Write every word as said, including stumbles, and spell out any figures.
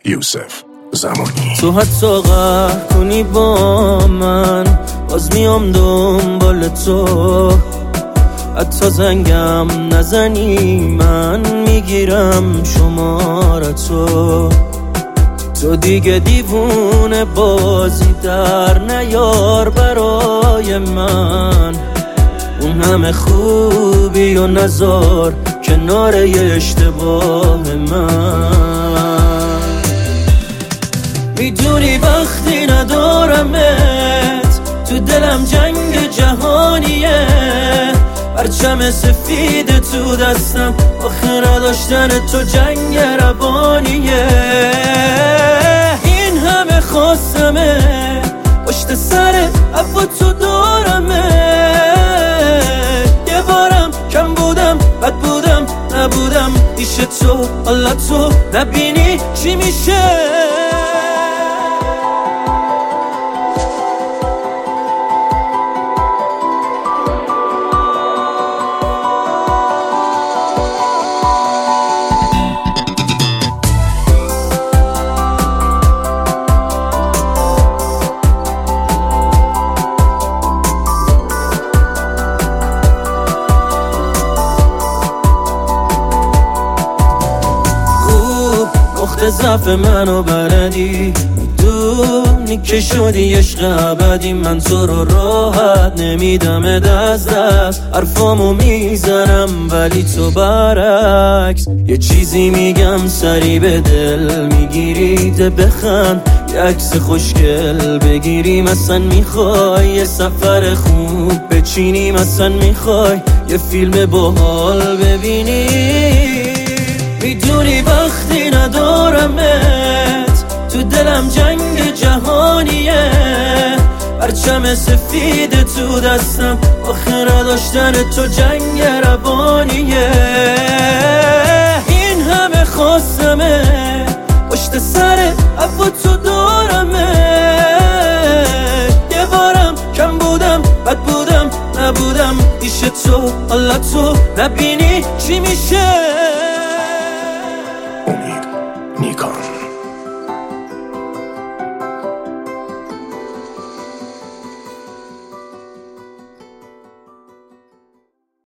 یوسف زمانی. تو حتی قهر کنی با من باز میام دنبال تو، حتی زنگم نزنی من میگیرم شمارتو. تو دیگه دیوونه بازی در نیار برای من، اون همه خوبی و نزار کنار یه اشتباه من. میدونی وقتی ندارمت تو دلم جنگ جهانیه، پرچم سفید تو دستم آخه نداشتن تو جنگ روانیه. این همه خواستمه پشت سر عفو تو دارمه، یه بارم کم بودم بد بودم نبودم پیش تو، حالا تو نبینی چی میشه. نقطه ضعف منو بلدی، میدونی که شدی عشق ابدی. من تو رو راحت نمیدم از دست، حرفامو میزنم ولی تو برعکس یه چیزی میگم سری به دل میگیری. ده بخند یه عکس خوشگل بگیریم، اصلا میخوای یه سفر خوب بچینیم، اصلا میخوای یه فیلم باحال ببینی. میدونی وقتی ندارمت تو دلم جنگ جهانیه، پرچم سفید تو دستم آخه نداشتن تو جنگ روانیه. این همه خواستمه پشت سر عفو تو دارمه، یه بارم کم بودم بد بودم نبودم پیش تو، حالا تو نبینی چی میشه. امید نیکان.